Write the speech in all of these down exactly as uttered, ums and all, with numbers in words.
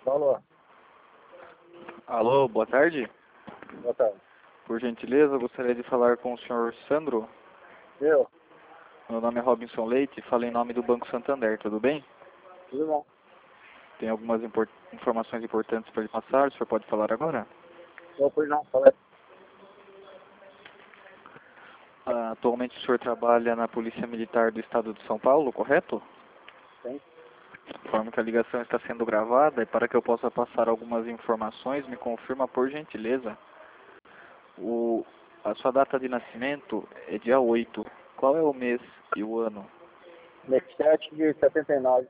Alô, Alô, boa tarde. boa tarde. Por gentileza, eu gostaria de falar com o senhor Sandro. Eu? Meu nome é Robinson Leite, falo em nome do Banco Santander, tudo bem? Tudo bom? Tem algumas import- informações importantes para lhe passar, o senhor pode falar agora? Não, pois não, falei. Ah, atualmente o senhor trabalha na Polícia Militar do Estado de São Paulo, correto? Sim. Conforme que a ligação está sendo gravada e para que eu possa passar algumas informações, me confirma por gentileza. O, a sua data de nascimento é dia oito. Qual é o mês e o ano? sete de setenta e nove.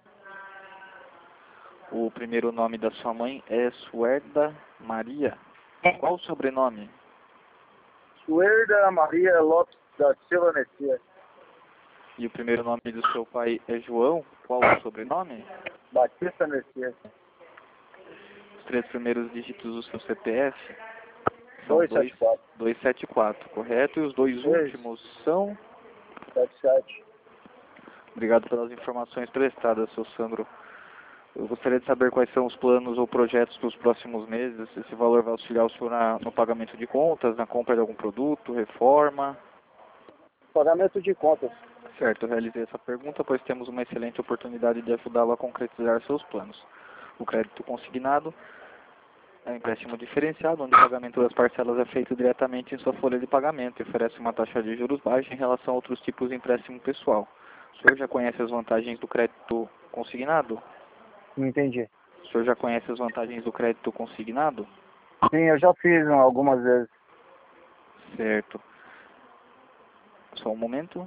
O primeiro nome da sua mãe é Suerda Maria. Qual o sobrenome? Suerda Maria Lopes da Silva Messias. E o primeiro nome do seu pai é João. Qual o sobrenome? Batista Messias. Os três primeiros dígitos do seu C P F são dois sete quatro. dois sete quatro, correto? E os dois Isso. últimos são... sete sete. Obrigado pelas informações prestadas, seu Sandro. Eu gostaria de saber quais são os planos ou projetos para os próximos meses. Esse valor vai auxiliar o senhor na, no pagamento de contas, na compra de algum produto, reforma... Pagamento de contas. Certo, eu realizei essa pergunta, pois temos uma excelente oportunidade de ajudá-lo a concretizar seus planos. O crédito consignado é um empréstimo diferenciado, onde o pagamento das parcelas é feito diretamente em sua folha de pagamento e oferece uma taxa de juros baixa em relação a outros tipos de empréstimo pessoal. O senhor já conhece as vantagens do crédito consignado? Não entendi. O senhor já conhece as vantagens do crédito consignado? Sim, eu já fiz algumas vezes. Certo. Só um momento.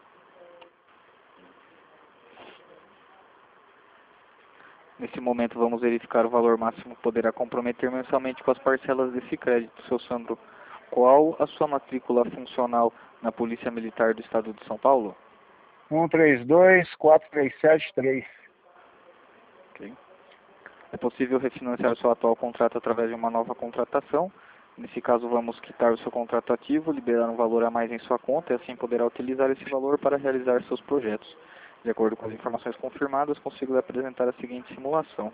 Nesse momento vamos verificar o valor máximo que poderá comprometer mensalmente com as parcelas desse crédito, seu Sandro. Qual a sua matrícula funcional na Polícia Militar do Estado de São Paulo? um três dois quatro três sete três. Ok. É possível refinanciar o seu atual contrato através de uma nova contratação. Nesse caso, vamos quitar o seu contrato ativo, liberar um valor a mais em sua conta e assim poderá utilizar esse valor para realizar seus projetos. De acordo com as informações confirmadas, consigo lhe apresentar a seguinte simulação.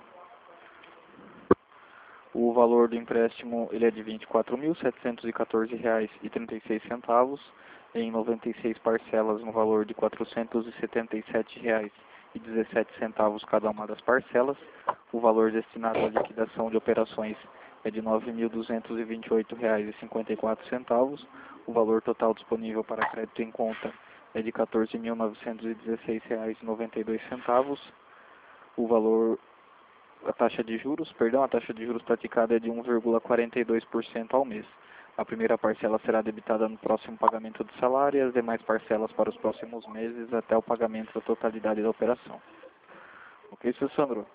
O valor do empréstimo ele é de vinte e quatro mil, setecentos e quatorze reais e trinta e seis centavos, em noventa e seis parcelas no valor de quatrocentos e setenta e sete reais e dezessete centavos cada uma das parcelas. O valor destinado à liquidação de operações é de nove mil duzentos e vinte e oito reais e cinquenta e quatro centavos. O valor total disponível para crédito em conta é de quatorze mil novecentos e dezesseis reais e noventa e dois centavos. O valor A taxa de juros, perdão, a taxa de juros praticada é de um vírgula quarenta e dois por cento ao mês. A primeira parcela será debitada no próximo pagamento do salário e as demais parcelas para os próximos meses até o pagamento da totalidade da operação. Ok, seu Sandro?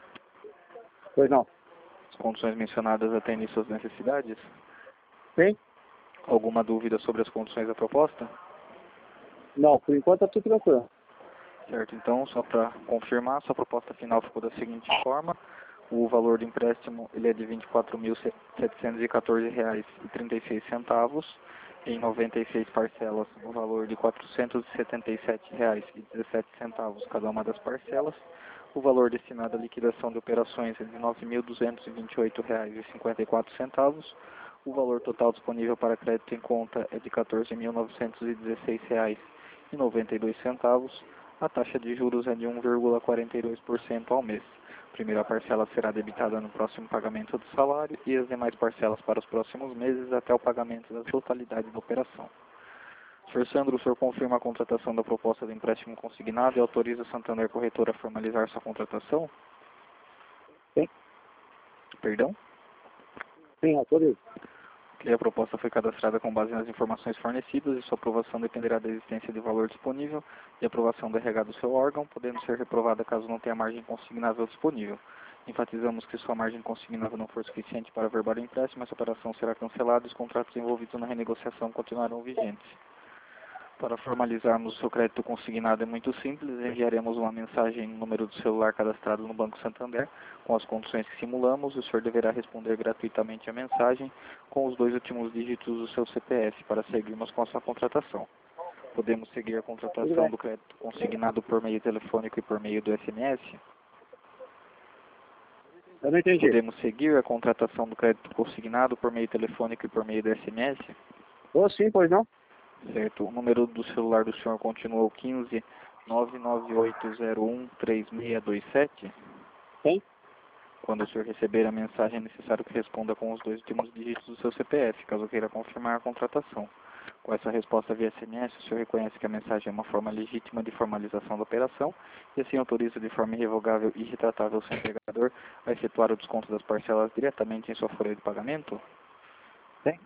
Pois não. As condições mencionadas atendem suas necessidades? Sim? Alguma dúvida sobre as condições da proposta? Não, por enquanto tá tudo tranquilo. Certo, então, só para confirmar, sua proposta final ficou da seguinte forma. O valor do empréstimo ele é de vinte e quatro mil setecentos e quatorze reais e trinta e seis centavos, em noventa e seis parcelas, o valor de quatrocentos e setenta e sete reais e dezessete centavos cada uma das parcelas. O valor destinado à liquidação de operações é de nove mil duzentos e vinte e oito reais e cinquenta e quatro centavos. O valor total disponível para crédito em conta é de quatorze mil novecentos e dezesseis reais e noventa e dois centavos. A taxa de juros é de um vírgula quarenta e dois por cento ao mês. A primeira parcela será debitada no próximo pagamento do salário e as demais parcelas para os próximos meses até o pagamento da totalidade da operação. senhor Sandro, o senhor confirma a contratação da proposta de empréstimo consignado e autoriza a Santander Corretora a formalizar sua contratação? Sim? Perdão? Sim, autorizo. Que a proposta foi cadastrada com base nas informações fornecidas e sua aprovação dependerá da existência de valor disponível e aprovação do R H do seu órgão, podendo ser reprovada caso não tenha margem consignável disponível. Enfatizamos que se sua margem consignável não for suficiente para averbar o empréstimo, essa operação será cancelada e os contratos envolvidos na renegociação continuarão vigentes. Para formalizarmos o seu crédito consignado é muito simples, enviaremos uma mensagem no número do celular cadastrado no Banco Santander, com as condições que simulamos, e o senhor deverá responder gratuitamente a mensagem com os dois últimos dígitos do seu C P F para seguirmos com a sua contratação. Podemos seguir a Tudo contratação bem. do crédito consignado por meio telefônico e por meio do S M S? Eu não entendi. Podemos seguir a contratação do crédito consignado por meio telefônico e por meio do S M S? Ô, sim, pois não? Certo. O número do celular do senhor continua o quinze, nove nove oito zero um, três seis dois sete? Sim. Quando o senhor receber a mensagem, é necessário que responda com os dois últimos dígitos do seu C P F, caso queira confirmar a contratação. Com essa resposta via S M S, o senhor reconhece que a mensagem é uma forma legítima de formalização da operação e assim autoriza de forma irrevogável e retratável o seu empregador a efetuar o desconto das parcelas diretamente em sua folha de pagamento? Sim.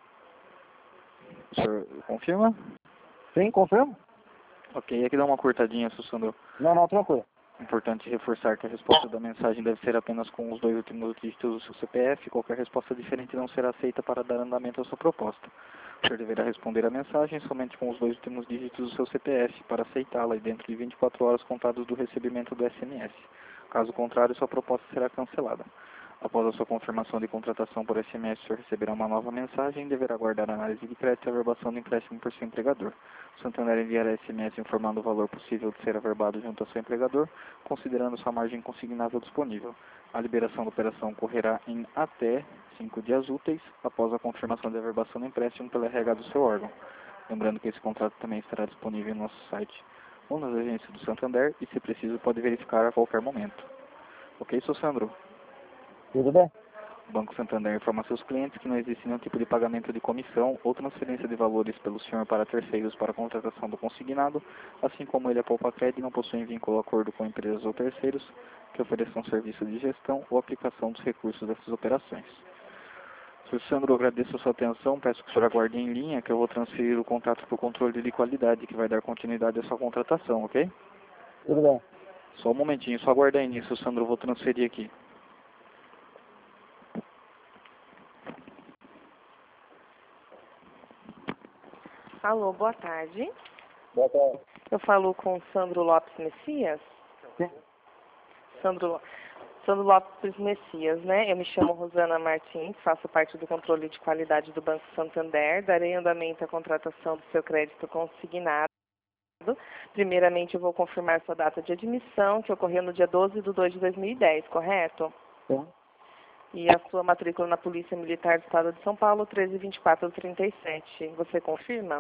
O senhor confirma? Sim, confirmo? Ok, aqui dá uma cortadinha, seu Sandro. Não, não, tranquilo. Importante reforçar que a resposta da mensagem deve ser apenas com os dois últimos dígitos do seu C P F. Qualquer resposta diferente não será aceita para dar andamento à sua proposta. O senhor deverá responder a mensagem somente com os dois últimos dígitos do seu C P F para aceitá-la e dentro de vinte e quatro horas contadas do recebimento do S M S. Caso contrário, sua proposta será cancelada. Após a sua confirmação de contratação por S M S, o senhor receberá uma nova mensagem e deverá aguardar a análise de crédito e averbação do empréstimo por seu empregador. O Santander enviará S M S informando o valor possível de ser averbado junto ao seu empregador, considerando sua margem consignável disponível. A liberação da operação ocorrerá em até cinco dias úteis após a confirmação de averbação do empréstimo pela R H do seu órgão. Lembrando que esse contrato também estará disponível em nosso site ou nas agências do Santander e, se preciso, pode verificar a qualquer momento. Ok, seu Sandro? Tudo bem? O Banco Santander informa a seus clientes que não existe nenhum tipo de pagamento de comissão ou transferência de valores pelo senhor para terceiros para a contratação do consignado, assim como ele, a Poupa-Cred, não possui vínculo ou acordo com empresas ou terceiros que ofereçam serviço de gestão ou aplicação dos recursos dessas operações. senhor Sandro, eu agradeço a sua atenção, peço que o senhor aguarde em linha, que eu vou transferir o contato para o controle de qualidade, que vai dar continuidade à sua contratação, ok? Tudo bem. Só um momentinho, só aguardar aí nisso, Sandro, eu vou transferir aqui. Alô, boa tarde. Boa tarde. Eu falo com Sandro Lopes Messias. Sim. Sandro, Sandro Lopes Messias, né? Eu me chamo Rosana Martins, faço parte do controle de qualidade do Banco Santander. Darei andamento à contratação do seu crédito consignado. Primeiramente, eu vou confirmar sua data de admissão, que ocorreu no dia doze de dois de dois mil e dez, correto? Sim. E a sua matrícula na Polícia Militar do Estado de São Paulo, treze vinte e quatro trinta e sete. Você confirma?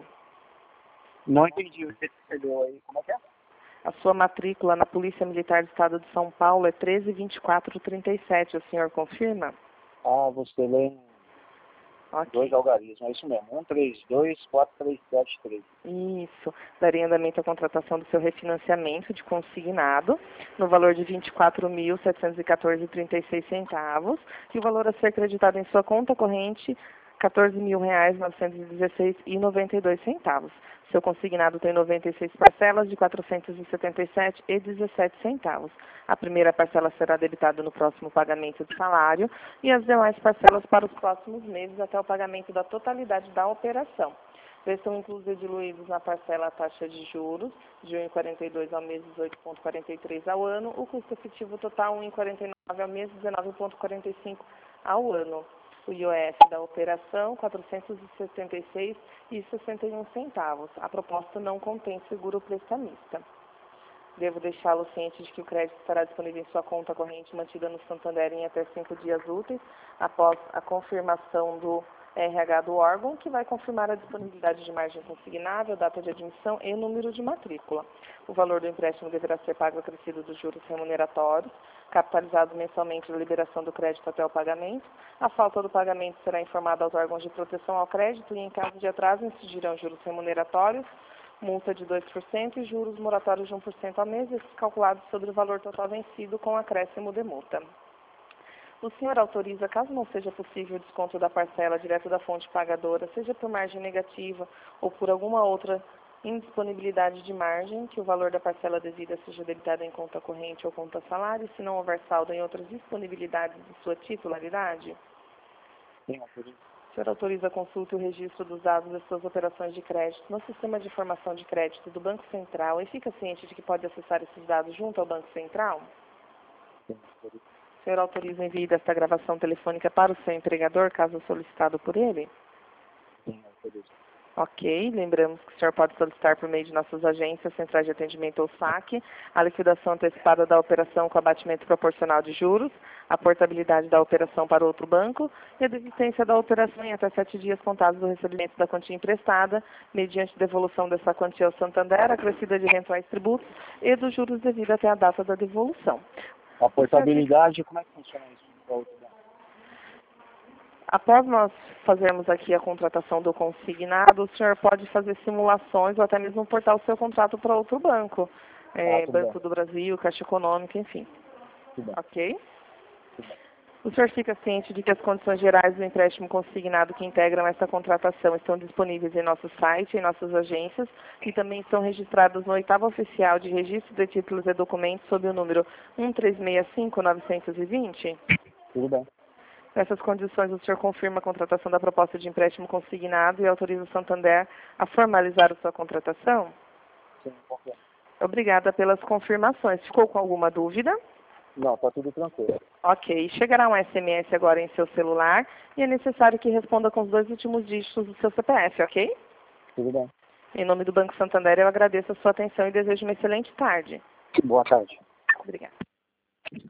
Não entendi o que você deu aí. Como é que é? A sua matrícula na Polícia Militar do Estado de São Paulo é treze vinte e quatro trinta e sete. O senhor confirma? Ah, você lê em Ok. dois algarismos. É isso mesmo. Um, três, dois, quatro, três, sete, três. Isso. Daria andamento à contratação do seu refinanciamento de consignado no valor de vinte e quatro mil setecentos e quatorze reais e trinta e seis centavos e o valor a ser creditado em sua conta corrente quatorze mil reais novecentos e dezesseis reais e noventa e dois centavos. Seu consignado tem noventa e seis parcelas de quatrocentos e setenta e sete reais e dezessete centavos. A primeira parcela será debitada no próximo pagamento do salário e as demais parcelas para os próximos meses até o pagamento da totalidade da operação. Estão inclusos diluídos na parcela a taxa de juros de um vírgula quarenta e dois ao mês, dezoito vírgula quarenta e três ao ano, o custo efetivo total um vírgula quarenta e nove ao mês, dezenove vírgula quarenta e cinco ao ano. O I O F da operação, quatrocentos e setenta e seis reais e sessenta e um centavos. A proposta não contém seguro prestamista. Devo deixá-lo ciente de que o crédito estará disponível em sua conta corrente mantida no Santander em até cinco dias úteis, após a confirmação do R H do órgão, que vai confirmar a disponibilidade de margem consignável, data de admissão e número de matrícula. O valor do empréstimo deverá ser pago acrescido dos juros remuneratórios, capitalizados mensalmente da liberação do crédito até o pagamento. A falta do pagamento será informada aos órgãos de proteção ao crédito e, em caso de atraso, incidirão juros remuneratórios, multa de dois por cento e juros moratórios de um por cento ao mês, esses calculados sobre o valor total vencido com acréscimo de multa. O senhor autoriza, caso não seja possível o desconto da parcela direto da fonte pagadora, seja por margem negativa ou por alguma outra indisponibilidade de margem, que o valor da parcela devida seja debitado em conta corrente ou conta salário, se não houver saldo em outras disponibilidades de sua titularidade? Sim, autorizo. O senhor autoriza a consulta e o registro dos dados das suas operações de crédito no sistema de informação de crédito do Banco Central e fica ciente de que pode acessar esses dados junto ao Banco Central? Sim, autorizo. O senhor autoriza o envio desta gravação telefônica para o seu empregador, caso solicitado por ele? Sim, autorizo. Ok, lembramos que o senhor pode solicitar por meio de nossas agências, centrais de atendimento ou saque, a liquidação antecipada da operação com abatimento proporcional de juros, a portabilidade da operação para outro banco e a desistência da operação em até sete dias contados do recebimento da quantia emprestada, mediante devolução dessa quantia ao Santander, acrescida de eventuais tributos e dos juros devido até a data da devolução. A portabilidade, como é que funciona isso para outro banco? Após nós fazermos aqui a contratação do consignado, o senhor pode fazer simulações ou até mesmo portar o seu contrato para outro banco. É, Ah, tudo Banco bem. do Brasil, Caixa Econômica, enfim. Tudo bem. Ok? O senhor fica ciente de que as condições gerais do empréstimo consignado que integram essa contratação estão disponíveis em nosso site, em nossas agências, e também estão registradas no oitavo oficial de registro de títulos e documentos sob o número um três seis cinco nove dois zero? Tudo bem. Nessas condições, o senhor confirma a contratação da proposta de empréstimo consignado e autoriza o Santander a formalizar a sua contratação? Sim, confirmo. Obrigada pelas confirmações. Ficou com alguma dúvida? Não, está tudo tranquilo. Ok. Chegará um S M S agora em seu celular e é necessário que responda com os dois últimos dígitos do seu C P F, ok? Tudo bem. Em nome do Banco Santander, eu agradeço a sua atenção e desejo uma excelente tarde. Boa tarde. Obrigada.